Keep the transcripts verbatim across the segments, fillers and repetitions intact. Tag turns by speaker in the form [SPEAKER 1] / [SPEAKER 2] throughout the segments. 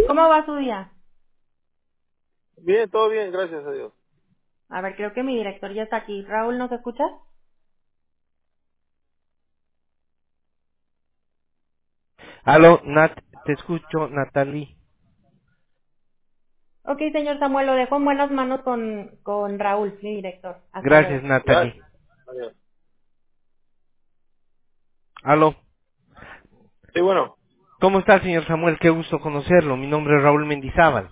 [SPEAKER 1] ¿Cómo va su día?
[SPEAKER 2] Bien, todo bien, gracias a Dios.
[SPEAKER 1] A ver, creo que mi director ya está aquí. Raúl, ¿nos escuchas?
[SPEAKER 3] Aló, Nat, te escucho, Natalie.
[SPEAKER 1] Ok, señor Samuel, lo dejo en buenas manos con, con Raúl, mi director. Hasta
[SPEAKER 3] Gracias,
[SPEAKER 1] luego.
[SPEAKER 3] Natalie.
[SPEAKER 2] Gracias. Adiós.
[SPEAKER 3] Aló,
[SPEAKER 2] Sí, bueno,
[SPEAKER 3] ¿cómo está, señor Samuel? Qué gusto conocerlo. Mi nombre es Raúl Mendizábal.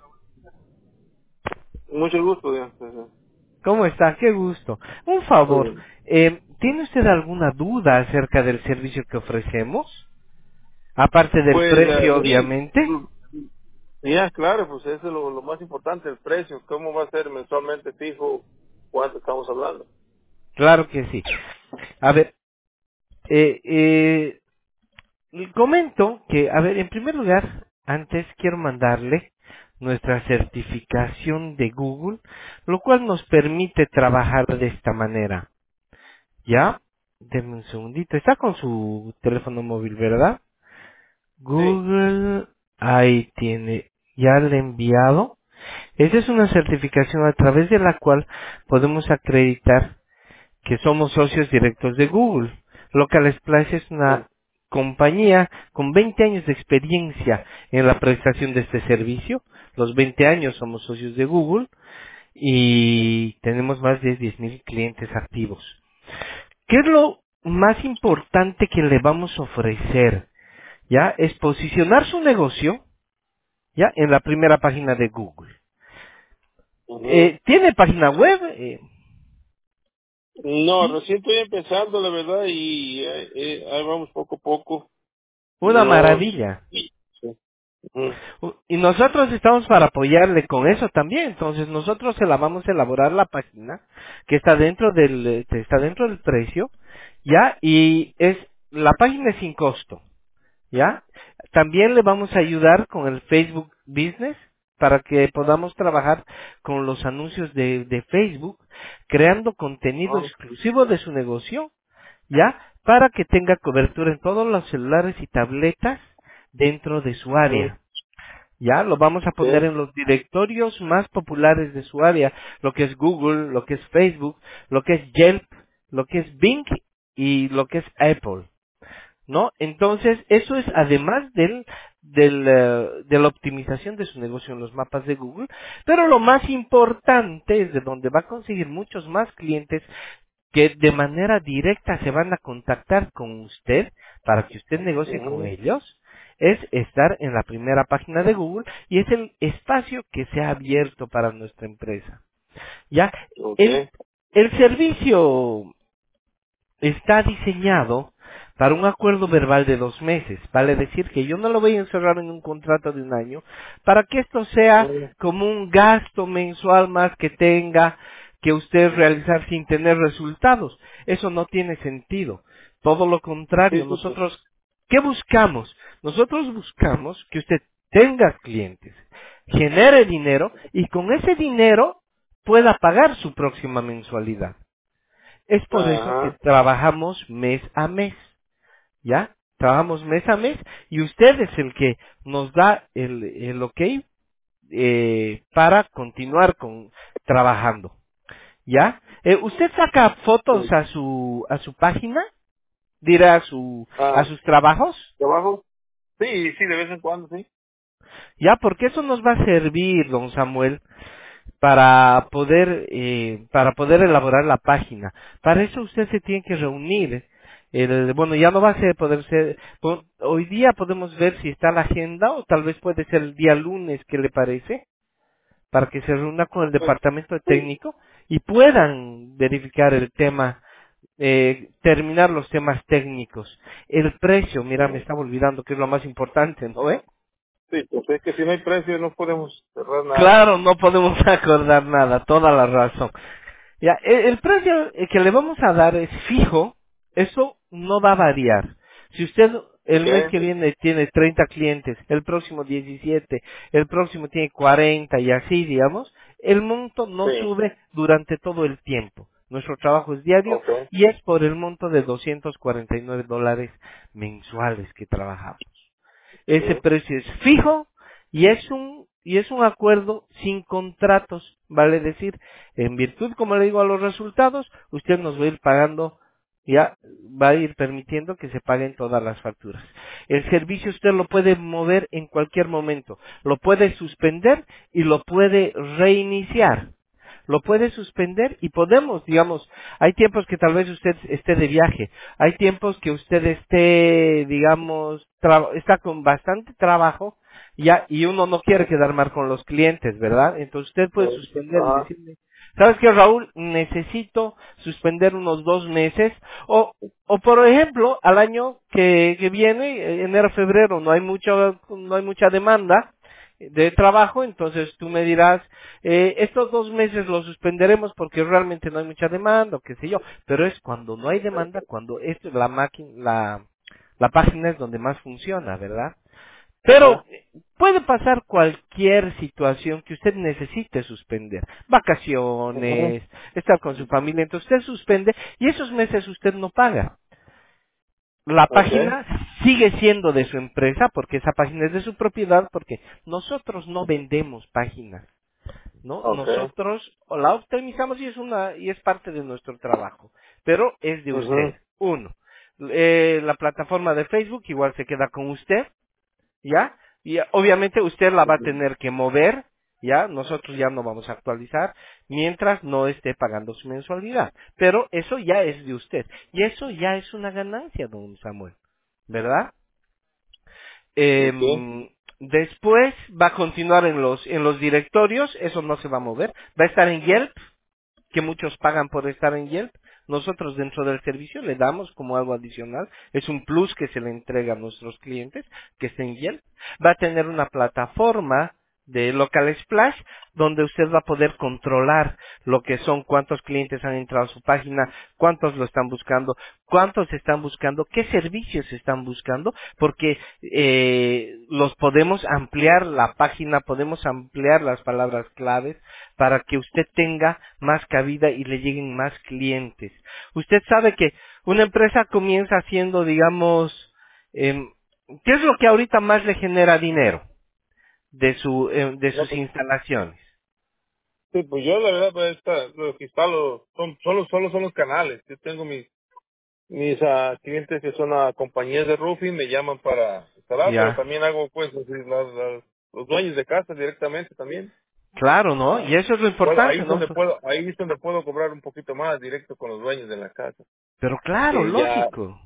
[SPEAKER 2] mucho gusto. Dios. Ajá.
[SPEAKER 3] ¿Cómo está? Qué gusto. Un
[SPEAKER 2] Muy
[SPEAKER 3] favor,
[SPEAKER 2] bien.
[SPEAKER 3] eh, ¿tiene usted alguna duda acerca del servicio que ofrecemos? Aparte del
[SPEAKER 2] Pues,
[SPEAKER 3] precio,
[SPEAKER 2] eh,
[SPEAKER 3] obviamente.
[SPEAKER 2] sí, ya, claro, pues eso es lo, lo más importante, el precio. ¿Cómo va a ser mensualmente fijo? ¿Cuánto estamos hablando?
[SPEAKER 3] Claro que sí. A ver, eh, eh, le comento que, a ver, en primer lugar, antes quiero mandarle nuestra certificación de Google, lo cual nos permite trabajar de esta manera. ¿Ya? Deme un segundito. Está con su teléfono móvil, ¿verdad?
[SPEAKER 2] Sí.
[SPEAKER 3] Google, ahí tiene, ya le he enviado. Esa es una certificación a través de la cual podemos acreditar que somos socios directos de Google. Local Splash es
[SPEAKER 2] Mm,
[SPEAKER 3] una compañía con veinte años de experiencia en la prestación de este servicio. Los veinte años somos socios de Google
[SPEAKER 2] mm,
[SPEAKER 3] y tenemos más de diez mil clientes activos. ¿Qué es lo más importante que le vamos a ofrecer? ¿Ya? Es posicionar su negocio, ¿ya? En la primera página de Google.
[SPEAKER 2] ujú.
[SPEAKER 3] Eh, ¿Tiene página web? Eh,
[SPEAKER 2] No,
[SPEAKER 3] sí.
[SPEAKER 2] recién estoy empezando, la verdad, y eh, eh, ahí vamos poco a poco.
[SPEAKER 3] Una
[SPEAKER 2] Nos...
[SPEAKER 3] maravilla.
[SPEAKER 2] Sí. Ujú,
[SPEAKER 3] U- Y nosotros estamos para apoyarle con eso también. Entonces nosotros se la vamos a elaborar la página que está dentro del, eh, que está dentro del precio, ¿ya? Y es, la página es sin costo. ¿Ya? También le vamos a ayudar con el Facebook Business para que podamos trabajar con los anuncios de, de Facebook, creando contenido
[SPEAKER 2] ah,
[SPEAKER 3] exclusivo de su negocio, ¿ya? Para que tenga cobertura en todos los celulares y tabletas dentro de su
[SPEAKER 2] ujú,
[SPEAKER 3] área. Ya, lo vamos a
[SPEAKER 2] ok,
[SPEAKER 3] poner en los directorios más populares de su área, lo que es Google, lo que es Facebook, lo que es Yelp, lo que es Bing y lo que es Apple. ¿No? Entonces, eso es además del, del, eh, de la optimización de su negocio en los mapas de Google, pero lo más importante es de donde va a conseguir muchos más clientes que de manera directa se van a contactar con usted para que usted negocie con
[SPEAKER 2] ujú,
[SPEAKER 3] ellos, es estar en la primera página de Google y es el espacio que se ha abierto para nuestra empresa. Ya,
[SPEAKER 2] ok,
[SPEAKER 3] el, el servicio está diseñado para un acuerdo verbal de dos meses. Vale decir que yo no lo voy a encerrar en un contrato de un año para que esto sea
[SPEAKER 2] ujú,
[SPEAKER 3] como un gasto mensual más que tenga que usted realizar sin tener resultados. Eso no tiene sentido. Todo lo contrario,
[SPEAKER 2] sí, sí, sí.
[SPEAKER 3] nosotros, ¿qué buscamos? Nosotros buscamos que usted tenga clientes, genere dinero y con ese dinero pueda pagar su próxima mensualidad. Es por eso que
[SPEAKER 2] Ajá,
[SPEAKER 3] trabajamos mes a mes, ¿ya? Trabajamos mes a mes y usted es el que nos da el, el ok eh, para continuar con trabajando, ¿ya? Eh, ¿Usted saca fotos
[SPEAKER 2] sí.
[SPEAKER 3] a su a su página? ¿Dirá a su a
[SPEAKER 2] Ah,
[SPEAKER 3] sus trabajos?
[SPEAKER 2] ¿trabajo? Sí, sí, de vez en cuando, sí.
[SPEAKER 3] ¿Ya? Porque eso nos va a servir, don Samuel, para poder eh, para poder elaborar la página. Para eso usted se tiene que reunir. El- bueno, ya no va a ser poder ser. po- Hoy día podemos ver si está la agenda o tal vez puede ser el día lunes, ¿qué le parece? Para que se reúna con el
[SPEAKER 2] Pues,
[SPEAKER 3] departamento
[SPEAKER 2] sí,
[SPEAKER 3] técnico y puedan verificar el tema, eh, terminar los temas técnicos. El precio, mira, me
[SPEAKER 2] ujú.
[SPEAKER 3] estaba olvidando que es lo más importante, ¿no ve?
[SPEAKER 2] Sí, pues es que si no hay precio no podemos cerrar nada.
[SPEAKER 3] Claro, no podemos acordar nada, toda la razón. Ya, el, el precio eh, que le vamos a dar es fijo, eso no va a variar. Si usted el mes
[SPEAKER 2] Ok,
[SPEAKER 3] que viene tiene treinta clientes, el próximo diecisiete, el próximo tiene cuarenta y así, digamos, el monto no
[SPEAKER 2] sí,
[SPEAKER 3] sube durante todo el tiempo. Nuestro trabajo es diario
[SPEAKER 2] ok,
[SPEAKER 3] y es por el monto de doscientos cuarenta y nueve dólares mensuales que trabajamos. Ese
[SPEAKER 2] sí,
[SPEAKER 3] precio es fijo y es un y es un acuerdo sin contratos, vale decir, en virtud, como le digo, a los resultados, usted nos va a ir pagando, ya va a ir permitiendo que se paguen todas las facturas. El servicio usted lo puede mover en cualquier momento, lo puede suspender y lo puede reiniciar. Lo puede suspender y podemos, digamos, hay tiempos que tal vez usted esté de viaje, hay tiempos que usted esté, digamos, tra- está con bastante trabajo, ya, y uno no quiere quedar mal con los clientes, ¿verdad? Entonces usted puede
[SPEAKER 2] Eh,
[SPEAKER 3] suspender y
[SPEAKER 2] Ajá.
[SPEAKER 3] decirle, ¿sabes qué, Raúl? Necesito suspender unos dos meses, o, o por ejemplo, al año que, que viene, eh, enero, febrero, no hay mucha, no hay mucha demanda de trabajo, entonces tú me dirás, eh, estos dos meses los suspenderemos porque realmente no hay mucha demanda, o qué sé yo, pero es cuando no hay demanda, cuando esto la máquina, la, la página es donde más funciona, ¿verdad? Pero
[SPEAKER 2] Ajá.
[SPEAKER 3] eh, puede pasar cualquier situación que usted necesite suspender.
[SPEAKER 2] Ajá.
[SPEAKER 3] Vacaciones, estar con su familia, entonces usted suspende y esos meses usted no paga. La
[SPEAKER 2] Okay.
[SPEAKER 3] página sigue siendo de su empresa porque esa página es de su propiedad porque nosotros no vendemos páginas, ¿no?
[SPEAKER 2] Okay.
[SPEAKER 3] Nosotros la optimizamos y es una y es parte de nuestro trabajo, pero es de usted.
[SPEAKER 2] Ajá.
[SPEAKER 3] Uno, eh, la plataforma de Facebook igual se queda con usted, ¿ya? Y eh, obviamente usted la va a tener que mover, ¿ya? Nosotros ya no vamos a actualizar mientras no esté pagando su mensualidad. Pero eso ya es de usted. Y eso ya es una ganancia, don Samuel, ¿verdad?
[SPEAKER 2] Okay.
[SPEAKER 3] Em, después va a continuar en los, en los directorios, eso no se va a mover. Va a estar en Yelp, que muchos pagan por estar en Yelp. Nosotros dentro del servicio le damos como algo adicional, es un plus que se le entrega a nuestros clientes que esté en Yelp. Va a tener una plataforma de Local Splash donde usted va a poder controlar lo que son cuántos clientes han entrado a su página, cuántos lo están buscando, cuántos están buscando, qué servicios están buscando, porque eh, los podemos ampliar la página, podemos ampliar las palabras claves para que usted tenga más cabida y le lleguen más clientes. Usted sabe que una empresa comienza haciendo, digamos, em, ¿qué es lo que ahorita más le genera dinero de su em, de
[SPEAKER 2] No,
[SPEAKER 3] sus
[SPEAKER 2] pues,
[SPEAKER 3] instalaciones?
[SPEAKER 2] sí, pues yo la verdad, pues, esta, lo que instalo son, solo, solo son los canales. Yo tengo mis, mis ah, clientes que son a compañías de roofing, me llaman para instalar, pero
[SPEAKER 3] Ya,
[SPEAKER 2] también hago, pues, así, las- las- los dueños de casa directamente también.
[SPEAKER 3] claro, ¿no? Y
[SPEAKER 2] Ah,
[SPEAKER 3] eso es lo
[SPEAKER 2] bueno, ahí
[SPEAKER 3] importante,
[SPEAKER 2] es
[SPEAKER 3] ¿no?
[SPEAKER 2] donde puedo, ahí es donde puedo cobrar un poquito más directo con los dueños de la casa.
[SPEAKER 3] Pero claro,
[SPEAKER 2] Que ya,
[SPEAKER 3] lógico.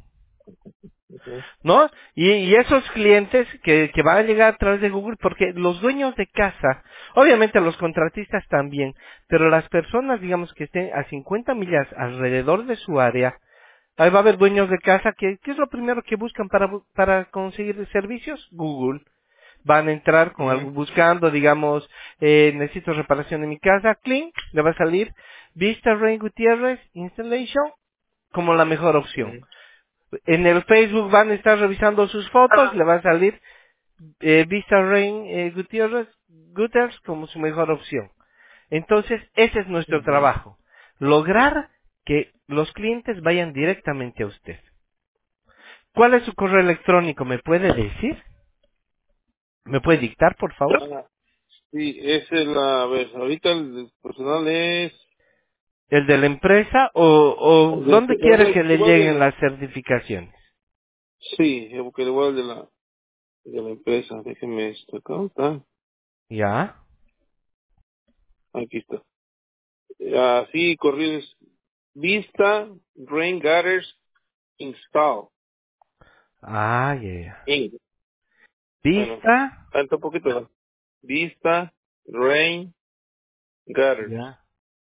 [SPEAKER 2] ujú,
[SPEAKER 3] ¿No? Y, y esos clientes que, que van a llegar a través de Google, porque los dueños de casa, obviamente los contratistas también, pero las personas, digamos, que estén a cincuenta millas alrededor de su área, ahí va a haber dueños de casa que, ¿qué es lo primero que buscan para, bu- para conseguir servicios? Google. Van a entrar con
[SPEAKER 2] ujú,
[SPEAKER 3] algo, buscando, digamos, eh, necesito reparación en mi casa, clean, le va a salir Vista Rain Gutiérrez Installation como la mejor opción.
[SPEAKER 2] ujú.
[SPEAKER 3] En el Facebook van a estar revisando sus fotos, le va a salir eh, Vista Rain eh, Gutiérrez Gutters como su mejor opción. Entonces, ese es nuestro
[SPEAKER 2] Ujú.
[SPEAKER 3] trabajo. Lograr que los clientes vayan directamente a usted. ¿Cuál es su correo electrónico? ¿Me puede decir? ¿Me puede dictar, por favor?
[SPEAKER 2] Ah, sí, esa es la, a ver, ahorita el personal es,
[SPEAKER 3] ¿El de la empresa o, o
[SPEAKER 2] del-
[SPEAKER 3] dónde
[SPEAKER 2] es
[SPEAKER 3] quiere
[SPEAKER 2] el-
[SPEAKER 3] que le
[SPEAKER 2] igual
[SPEAKER 3] lleguen
[SPEAKER 2] del,
[SPEAKER 3] las certificaciones?
[SPEAKER 2] sí, es porque igual de la, de la empresa, déjeme esto, acá está,
[SPEAKER 3] ¿Ya?
[SPEAKER 2] aquí está. Así, corrido es Vista Rain Gutters Install,
[SPEAKER 3] Ah, ya, ya.
[SPEAKER 2] Inc. Bueno,
[SPEAKER 3] Vista.
[SPEAKER 2] falta un poquito, ¿no? Vista Rain Gutters,
[SPEAKER 3] Ya.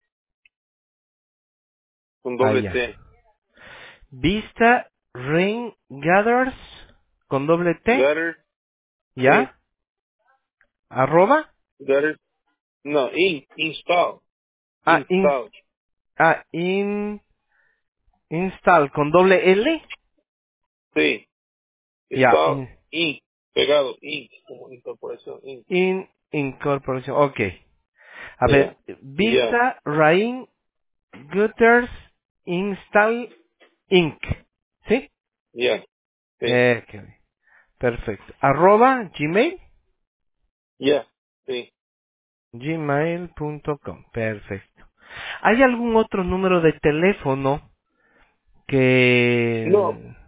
[SPEAKER 2] con
[SPEAKER 3] Ah,
[SPEAKER 2] doble
[SPEAKER 3] ya.
[SPEAKER 2] T.
[SPEAKER 3] Vista Rain Gathers con doble T,
[SPEAKER 2] Gutters, sí,
[SPEAKER 3] ¿ya? Arroba.
[SPEAKER 2] Gutters, no, Inc. Install,
[SPEAKER 3] Ah, in,
[SPEAKER 2] Install,
[SPEAKER 3] ah, in, install con doble L,
[SPEAKER 2] sí.
[SPEAKER 3] ya,
[SPEAKER 2] Está
[SPEAKER 3] in,
[SPEAKER 2] Inc. Pegado, Inc. Como incorporación, Inc.
[SPEAKER 3] in, incorporación, ok. A ver,
[SPEAKER 2] Ya, ya,
[SPEAKER 3] Vista Rain Gutters Install Inc. ¿Sí?
[SPEAKER 2] ya, sí.
[SPEAKER 3] Eh, ok, perfecto. Arroba Gmail.
[SPEAKER 2] Ya, sí.
[SPEAKER 3] gmail punto com. Perfecto. ¿Hay algún otro número de teléfono
[SPEAKER 2] No,
[SPEAKER 3] que...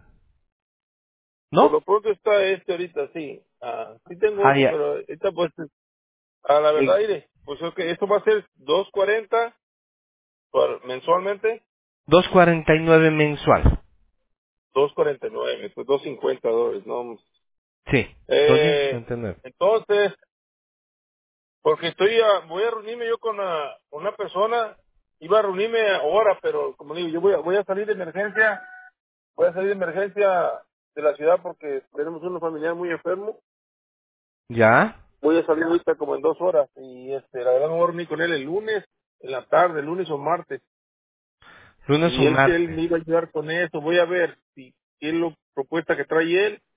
[SPEAKER 2] por
[SPEAKER 3] ¿No?
[SPEAKER 2] lo pronto está este ahorita, sí. Ah, sí tengo
[SPEAKER 3] Ah,
[SPEAKER 2] otro,
[SPEAKER 3] ya.
[SPEAKER 2] pero ahorita pues, a la verdad,
[SPEAKER 3] Eh,
[SPEAKER 2] mire, pues es que esto va a ser dos cuarenta por, mensualmente,
[SPEAKER 3] dos cuarenta y nueve mensual.
[SPEAKER 2] dos cuarenta y nueve, pues dos cincuenta dólares, ¿no?
[SPEAKER 3] Sí,
[SPEAKER 2] Eh,
[SPEAKER 3] doscientos cincuenta y nueve.
[SPEAKER 2] entonces, porque estoy a, voy a reunirme yo con una, una persona, iba a reunirme ahora, pero como digo, yo voy a, voy a salir de emergencia, voy a salir de emergencia de la ciudad porque tenemos un familiar muy enfermo.
[SPEAKER 3] ¿Ya?
[SPEAKER 2] Voy a salir ahorita como en dos horas y este, la verdad me voy a reunir con él el lunes, en la tarde, el lunes o martes.
[SPEAKER 3] Lunes o
[SPEAKER 2] Y él que él
[SPEAKER 3] martes.
[SPEAKER 2] me iba a ayudar con eso, voy a ver si qué es la propuesta que trae él,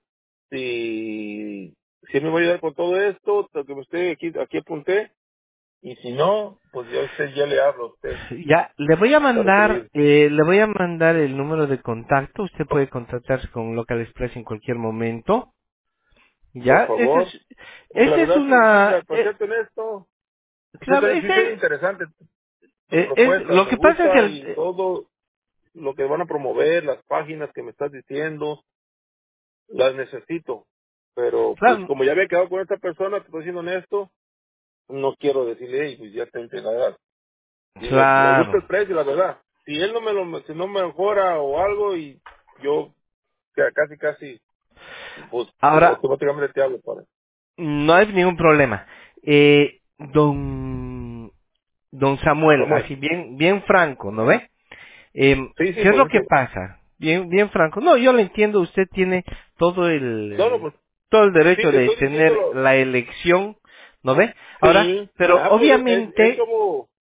[SPEAKER 2] si, si él me va a ayudar con todo esto, lo que usted aquí, aquí apunté, y si no, pues ya usted ya le hablo a usted
[SPEAKER 3] Ya, le voy a
[SPEAKER 2] para que me
[SPEAKER 3] mandar,
[SPEAKER 2] ayude.
[SPEAKER 3] eh, le voy a mandar el número de contacto. Usted puede contactarse con Local Express en cualquier momento.
[SPEAKER 2] Por
[SPEAKER 3] Ya, ese
[SPEAKER 2] favor.
[SPEAKER 3] es,
[SPEAKER 2] Porque la
[SPEAKER 3] ese es
[SPEAKER 2] verdad, sí, sí,
[SPEAKER 3] una,
[SPEAKER 2] la- para
[SPEAKER 3] eh,
[SPEAKER 2] serte honesto, sí,
[SPEAKER 3] claro,
[SPEAKER 2] sí se ve
[SPEAKER 3] ese,
[SPEAKER 2] interesante tu
[SPEAKER 3] eh, es,
[SPEAKER 2] propuesta,
[SPEAKER 3] lo
[SPEAKER 2] me
[SPEAKER 3] que pasa es que
[SPEAKER 2] gusta
[SPEAKER 3] el,
[SPEAKER 2] y
[SPEAKER 3] eh,
[SPEAKER 2] todo lo que van a promover, las páginas que me estás diciendo, las necesito. Pero pues
[SPEAKER 3] claro,
[SPEAKER 2] como ya había quedado con esta persona, te estoy siendo honesto, no quiero decirle, hey, pues ya te la verdad. Y me, me gusta
[SPEAKER 3] claro,
[SPEAKER 2] el precio, la verdad. Si él no me lo, si no me mejora o algo y yo ca- casi, casi, pues
[SPEAKER 3] ahora,
[SPEAKER 2] automáticamente te hablo para.
[SPEAKER 3] no hay ningún problema. Eh, don, don Samuel,
[SPEAKER 2] Samuel.
[SPEAKER 3] así bien, bien franco, ¿no ve? Eh,
[SPEAKER 2] Sí, sí,
[SPEAKER 3] ¿Qué es
[SPEAKER 2] por
[SPEAKER 3] lo que
[SPEAKER 2] eso.
[SPEAKER 3] pasa? Bien, bien franco. No, yo lo entiendo. Usted tiene todo
[SPEAKER 2] No, no,
[SPEAKER 3] el,
[SPEAKER 2] pues
[SPEAKER 3] todo el
[SPEAKER 2] sí,
[SPEAKER 3] derecho
[SPEAKER 2] te
[SPEAKER 3] de
[SPEAKER 2] estoy
[SPEAKER 3] tener
[SPEAKER 2] diciéndolo.
[SPEAKER 3] la elección, ¿no ve? Ahora,
[SPEAKER 2] Sí,
[SPEAKER 3] pero
[SPEAKER 2] ajá, pues es, es, es
[SPEAKER 3] obviamente
[SPEAKER 2] como,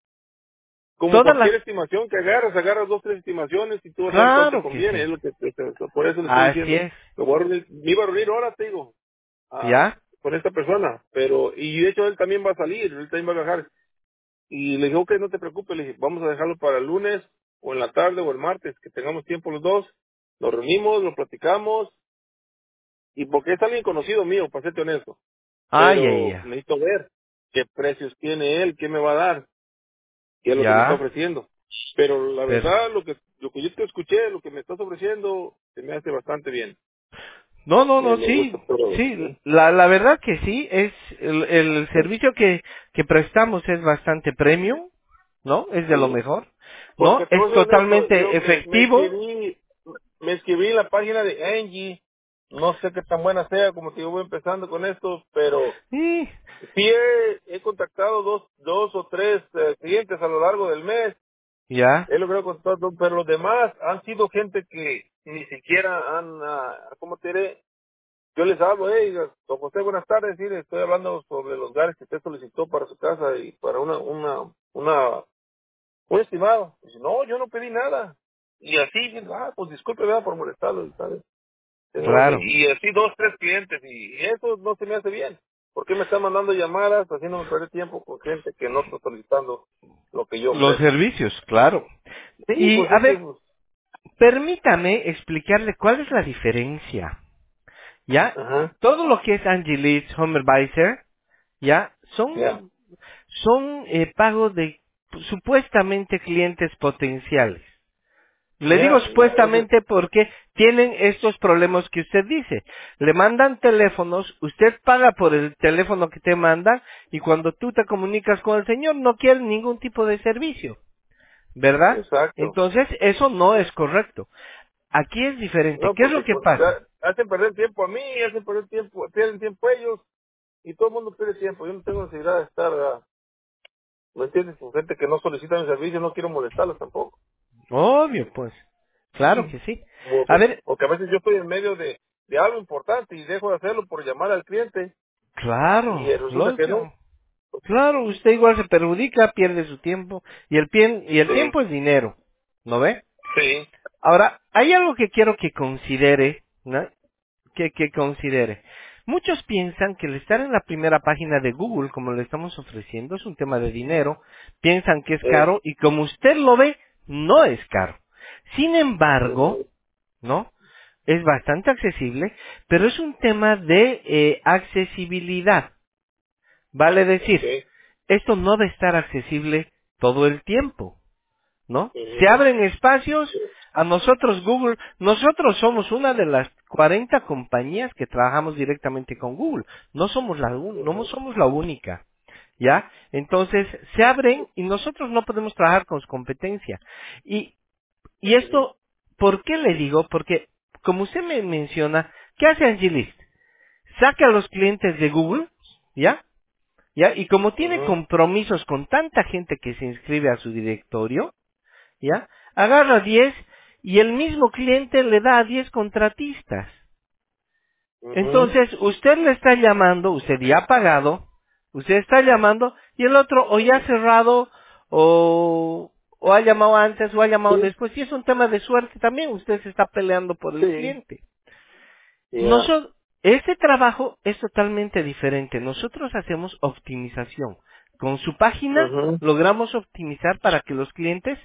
[SPEAKER 2] como
[SPEAKER 3] todas las,
[SPEAKER 2] cualquier estimación que agarras, agarras dos, tres estimaciones y tú vas a ver cuál te
[SPEAKER 3] claro que
[SPEAKER 2] conviene,
[SPEAKER 3] sí.
[SPEAKER 2] es lo que te- te- por eso le estoy
[SPEAKER 3] Así
[SPEAKER 2] diciendo.
[SPEAKER 3] es.
[SPEAKER 2] Me, voy a reunir- me iba a reunir ahora, te digo, ah,
[SPEAKER 3] ¿Ya?
[SPEAKER 2] con esta persona, pero, y de hecho él también va a salir, él también va a viajar. Y le dije, ok, no te preocupes, le dije, vamos a dejarlo para el lunes, o en la tarde, o el martes, que tengamos tiempo los dos, nos reunimos, lo platicamos, y porque es alguien conocido mío, para serte honesto,
[SPEAKER 3] Ay, ay,
[SPEAKER 2] pero
[SPEAKER 3] ay.
[SPEAKER 2] necesito ver qué precios tiene él, qué me va a dar, qué es lo que me está
[SPEAKER 3] Ya.
[SPEAKER 2] ofreciendo. Pero la
[SPEAKER 3] Pero,
[SPEAKER 2] verdad, lo que lo que yo te escuché, lo que me estás ofreciendo, se me hace bastante bien.
[SPEAKER 3] no, no,
[SPEAKER 2] Me,
[SPEAKER 3] no,
[SPEAKER 2] me gusta
[SPEAKER 3] sí,
[SPEAKER 2] todo.
[SPEAKER 3] sí,
[SPEAKER 2] ¿Sí?
[SPEAKER 3] la, la verdad que sí, es, el, el
[SPEAKER 2] Sí.
[SPEAKER 3] servicio que, que prestamos es bastante premium, ¿no? Es de lo
[SPEAKER 2] Sí.
[SPEAKER 3] mejor, ¿no?
[SPEAKER 2] Porque te
[SPEAKER 3] Es
[SPEAKER 2] voy a ser honesto,
[SPEAKER 3] totalmente
[SPEAKER 2] yo me, me
[SPEAKER 3] efectivo.
[SPEAKER 2] escribí, me escribí en la página de Angie, no sé qué tan buena sea, como te digo, voy empezando con esto, pero
[SPEAKER 3] Sí,
[SPEAKER 2] sí he, he contactado dos, dos o tres eh, clientes a lo largo del mes.
[SPEAKER 3] ya,
[SPEAKER 2] He logrado contactar, pero los demás han sido gente que ni siquiera han, ah, ¿cómo te diré? Yo les hablo, hey, don José, buenas tardes, sí, le estoy hablando sobre los lugares que usted solicitó para su casa y para una, una, una, un estimado. Dice, no, yo no pedí nada. Y así, ah, pues disculpe, ¿verdad? Por molestarlo, ¿sabes? Tengo-
[SPEAKER 3] claro.
[SPEAKER 2] Y así dos, tres clientes, y eso no se me hace bien. ¿Por qué me están mandando llamadas, haciéndome perder tiempo con gente que no está solicitando lo que yo
[SPEAKER 3] Los
[SPEAKER 2] ofrezco?
[SPEAKER 3] servicios, claro.
[SPEAKER 2] Sí,
[SPEAKER 3] Y,
[SPEAKER 2] pues
[SPEAKER 3] a
[SPEAKER 2] es que,
[SPEAKER 3] ver,
[SPEAKER 2] pues,
[SPEAKER 3] permítame explicarle cuál es la diferencia, ¿ya?
[SPEAKER 2] ajá,
[SPEAKER 3] Todo lo que es Angie Leads, Home Advisor, ¿ya?
[SPEAKER 2] ya,
[SPEAKER 3] Son, son eh, pagos de supuestamente clientes potenciales. Le digo
[SPEAKER 2] ya, ya, ese,
[SPEAKER 3] supuestamente porque tienen estos problemas que usted dice. Le mandan teléfonos, usted paga por el teléfono que te mandan y cuando tú te comunicas con el señor no quiere ningún tipo de servicio, ¿verdad?
[SPEAKER 2] exacto.
[SPEAKER 3] Entonces eso no es correcto. Aquí es diferente.
[SPEAKER 2] No,
[SPEAKER 3] ¿Qué es lo
[SPEAKER 2] porque
[SPEAKER 3] que
[SPEAKER 2] pues
[SPEAKER 3] pasa?
[SPEAKER 2] ya hacen perder tiempo a mí, hacen perder tiempo, pierden tiempo ellos, y todo el mundo pierde tiempo. Yo no tengo necesidad de estar, ah, ¿me entiendes? Con gente que no solicita mi servicio, no quiero molestarlos tampoco.
[SPEAKER 3] Obvio, pues. Claro que sí. A
[SPEAKER 2] Porque,
[SPEAKER 3] ver,
[SPEAKER 2] porque a veces yo estoy en medio de, de algo importante y dejo de hacerlo por llamar al cliente, y
[SPEAKER 3] claro,
[SPEAKER 2] eh, resulta que no.
[SPEAKER 3] lógico. Claro, usted igual se perjudica, pierde su tiempo y el, pien- y el
[SPEAKER 2] Sí,
[SPEAKER 3] tiempo es dinero, ¿no ve?
[SPEAKER 2] sí,
[SPEAKER 3] Ahora, hay algo que quiero que considere, ¿no? Que, que considere. Muchos piensan que el estar en la primera página de Google, como le estamos ofreciendo, es un tema de dinero, piensan que es
[SPEAKER 2] eh,
[SPEAKER 3] caro y como usted lo ve, no es caro. Sin embargo,
[SPEAKER 2] ujú,
[SPEAKER 3] ¿no? Es bastante accesible, pero es un tema de eh, accesibilidad. Vale decir,
[SPEAKER 2] Okay.
[SPEAKER 3] esto no debe estar accesible todo el tiempo, ¿no? Se
[SPEAKER 2] Ujú.
[SPEAKER 3] abren espacios, a nosotros Google, nosotros somos una de las cuarenta compañías que trabajamos directamente con Google, no somos la, un- no
[SPEAKER 2] Ujú.
[SPEAKER 3] somos la única, ¿ya? Entonces, se abren y nosotros no podemos trabajar con su competencia. Y, y
[SPEAKER 2] Ujú.
[SPEAKER 3] esto, ¿por qué le digo? Porque, como usted me menciona, ¿qué hace Angilist? Saca a los clientes de Google, ¿ya? ¿Ya? Y como tiene
[SPEAKER 2] Ujú.
[SPEAKER 3] compromisos con tanta gente que se inscribe a su directorio, ¿ya? Agarra diez y el mismo cliente le da a diez contratistas.
[SPEAKER 2] Ujú.
[SPEAKER 3] Entonces, usted le está llamando, usted ya ha pagado, usted está llamando y el otro o ya ha cerrado o, o ha llamado antes o ha llamado
[SPEAKER 2] Sí,
[SPEAKER 3] después. Y es un tema de suerte también, usted se está peleando por el
[SPEAKER 2] sí,
[SPEAKER 3] cliente.
[SPEAKER 2] ya.
[SPEAKER 3] Nosotros, este trabajo es totalmente diferente. Nosotros hacemos optimización. Con su página
[SPEAKER 2] Ujú.
[SPEAKER 3] logramos optimizar para que los clientes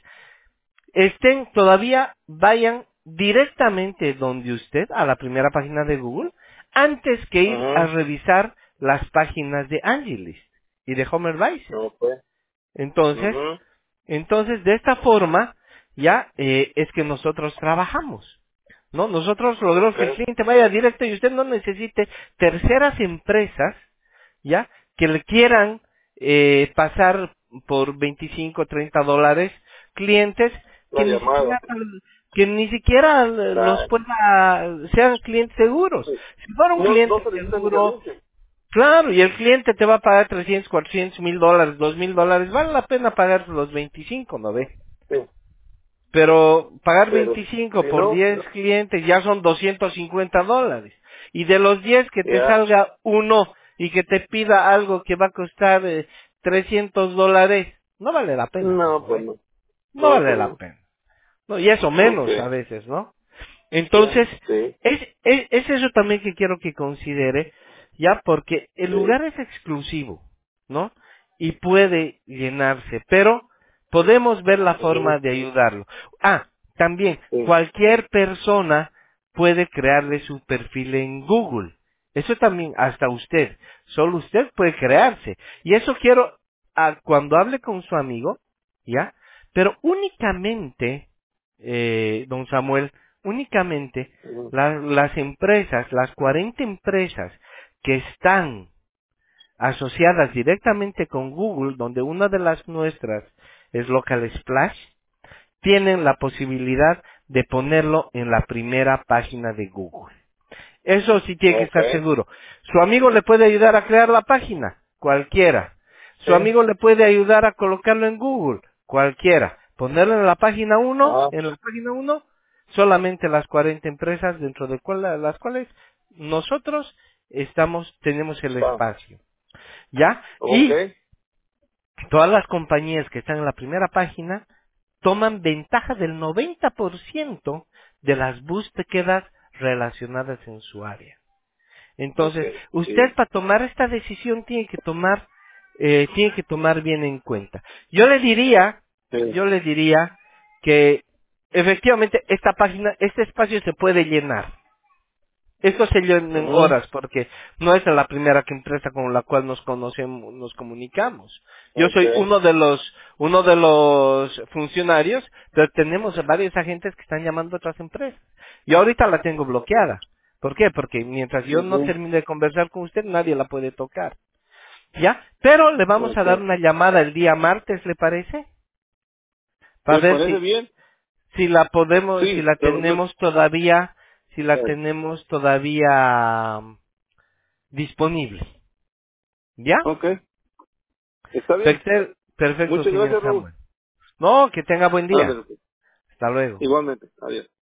[SPEAKER 3] estén todavía, vayan directamente donde usted, a la primera página de Google, antes que ir a
[SPEAKER 2] Ujú.
[SPEAKER 3] revisar las páginas de Angielis y de Home Advisor.
[SPEAKER 2] Okay.
[SPEAKER 3] Entonces,
[SPEAKER 2] Ujú.
[SPEAKER 3] entonces de esta forma, ya eh, es que nosotros trabajamos. ¿No? Nosotros logramos que el
[SPEAKER 2] Okay.
[SPEAKER 3] cliente vaya directo y usted no necesite terceras empresas, ¿ya? Que le quieran eh, pasar por veinticinco, treinta dólares clientes
[SPEAKER 2] La
[SPEAKER 3] que ni
[SPEAKER 2] llamada.
[SPEAKER 3] siquiera que ni siquiera los
[SPEAKER 2] Nah.
[SPEAKER 3] pueda sean clientes seguros.
[SPEAKER 2] Sí.
[SPEAKER 3] Si fuera un
[SPEAKER 2] No,
[SPEAKER 3] cliente
[SPEAKER 2] no se necesita ni
[SPEAKER 3] seguro,
[SPEAKER 2] servicio.
[SPEAKER 3] claro, y el cliente te va a pagar trescientos, cuatrocientos mil dólares, dos mil dólares, vale la pena pagar los veinticinco, ¿no ve?
[SPEAKER 2] Sí.
[SPEAKER 3] Pero pagar
[SPEAKER 2] Pero
[SPEAKER 3] veinticinco
[SPEAKER 2] si
[SPEAKER 3] por
[SPEAKER 2] no,
[SPEAKER 3] diez clientes ya son doscientos cincuenta dólares. Y de los diez que te
[SPEAKER 2] ya.
[SPEAKER 3] salga uno y que te pida algo que va a costar eh, trescientos dólares, no vale la pena, pues,
[SPEAKER 2] No,
[SPEAKER 3] ¿no
[SPEAKER 2] pues
[SPEAKER 3] ve?
[SPEAKER 2] no.
[SPEAKER 3] No
[SPEAKER 2] No,
[SPEAKER 3] vale
[SPEAKER 2] pues
[SPEAKER 3] la
[SPEAKER 2] no.
[SPEAKER 3] pena. No, y eso menos a
[SPEAKER 2] Okay.
[SPEAKER 3] veces, ¿no?
[SPEAKER 2] Ya.
[SPEAKER 3] Entonces,
[SPEAKER 2] Sí.
[SPEAKER 3] es, es, es eso también que quiero que considere, ya porque el
[SPEAKER 2] Sí.
[SPEAKER 3] lugar es exclusivo, ¿no? Y puede llenarse, pero podemos ver la
[SPEAKER 2] Ujú.
[SPEAKER 3] forma de ayudarlo. Ah, también,
[SPEAKER 2] Sí.
[SPEAKER 3] cualquier persona puede crearle su perfil en Google. Eso también, hasta usted. Solo usted puede crearse. Y eso quiero, ah, cuando hable con su amigo, ¿ya? Pero únicamente, eh, don Samuel, únicamente
[SPEAKER 2] Ujú.
[SPEAKER 3] la- las empresas, las cuarenta empresas que están asociadas directamente con Google, donde una de las nuestras es Local Splash, tienen la posibilidad de ponerlo en la primera página de Google. Eso sí tiene que estar
[SPEAKER 2] Okay.
[SPEAKER 3] seguro. Su amigo le puede ayudar a crear la página, cualquiera.
[SPEAKER 2] Sí.
[SPEAKER 3] Su amigo le puede ayudar a colocarlo en Google, cualquiera. Ponerlo en la página uno,
[SPEAKER 2] Ajá.
[SPEAKER 3] en la página uno, solamente las cuarenta empresas dentro de cual- las cuales nosotros estamos, tenemos el
[SPEAKER 2] Va.
[SPEAKER 3] espacio. ¿Ya? Y
[SPEAKER 2] Okay.
[SPEAKER 3] todas las compañías que están en la primera página toman ventaja del noventa por ciento de las búsquedas relacionadas en su área. Entonces,
[SPEAKER 2] Okay.
[SPEAKER 3] usted
[SPEAKER 2] Sí.
[SPEAKER 3] para tomar esta decisión tiene que tomar, eh, tiene que tomar bien en cuenta. Yo le diría,
[SPEAKER 2] Sí.
[SPEAKER 3] yo le diría que efectivamente esta página, este espacio se puede llenar. Esto se llena en
[SPEAKER 2] Ujú.
[SPEAKER 3] horas porque no es la primera que empresa con la cual nos conocemos, nos comunicamos. Yo soy
[SPEAKER 2] Okay.
[SPEAKER 3] uno de los, uno de los funcionarios, pero tenemos varios agentes que están llamando a otras empresas. Yo ahorita la tengo bloqueada. ¿Por qué? Porque mientras yo no
[SPEAKER 2] Ujú.
[SPEAKER 3] termine de conversar con usted, nadie la puede tocar. ¿Ya? Pero le vamos a dar
[SPEAKER 2] Okay.
[SPEAKER 3] una llamada el día martes, ¿le parece? Para
[SPEAKER 2] ¿Me
[SPEAKER 3] ver
[SPEAKER 2] parece
[SPEAKER 3] si,
[SPEAKER 2] bien?
[SPEAKER 3] si la podemos, si
[SPEAKER 2] Sí.
[SPEAKER 3] la
[SPEAKER 2] Pero no.
[SPEAKER 3] tenemos todavía, si la
[SPEAKER 2] eh,
[SPEAKER 3] tenemos todavía disponible. ¿Ya?
[SPEAKER 2] Okay. Está bien.
[SPEAKER 3] Perfecto, perfecto,
[SPEAKER 2] Muchas
[SPEAKER 3] señor
[SPEAKER 2] gracias, Raúl.
[SPEAKER 3] Samuel. No, que tenga buen día.
[SPEAKER 2] Ándale, pues.
[SPEAKER 3] Hasta luego.
[SPEAKER 2] Igualmente. Adiós.